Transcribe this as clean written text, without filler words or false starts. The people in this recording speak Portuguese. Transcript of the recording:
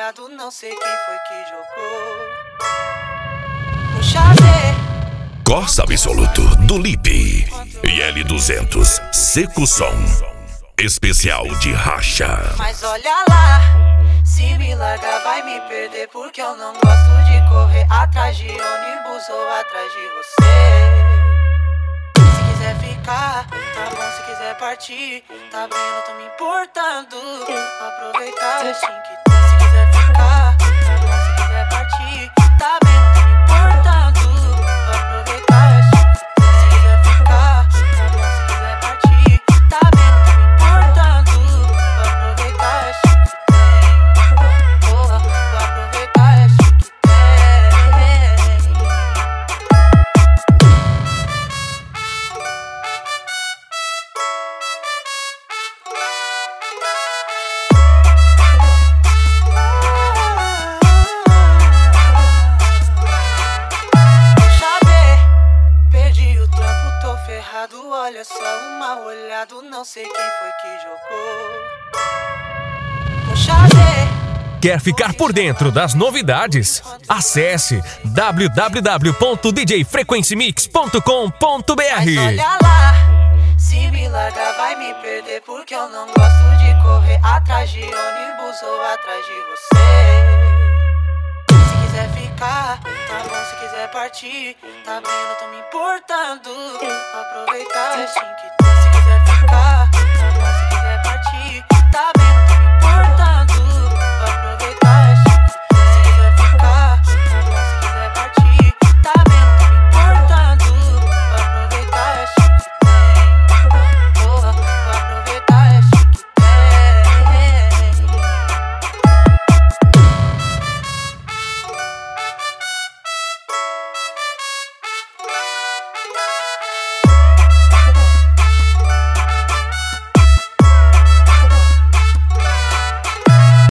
molhado, não sei quem foi que jogou. Puxa ver. Corsa Absoluto do Lipe e L200 Seco Som especial de racha. Mas olha lá, se me largar vai me perder, porque eu não gosto de correr atrás de ônibus ou atrás de você. Se quiser ficar, tá bom, se quiser partir, tá bem, eu não tô me importando. Vou aproveitar o assim que tem. Se quiser ficar, tá bom, se quiser partir, tá bem, eu não tô me importando. Vou aproveitar o assim que tem. Se quiser ficar, tá bom, se quiser partir, tá bem, eu não tô me importando. Vou aproveitar o assim que tem. Vou aproveitar o assim que tem. Ferrado, olha só, um mal olhado, não sei quem foi que jogou. Puxa ver. Quer ficar por dentro das novidades? Acesse www.djfrequencemix.com.br. Mas olha lá, se me largar vai me perder, porque eu não gosto de correr atrás de ônibus ou atrás de você. Se quiser ficar, tá bom, se quiser partir, tá bem, eu não tô me importando. Vou aproveitar assim que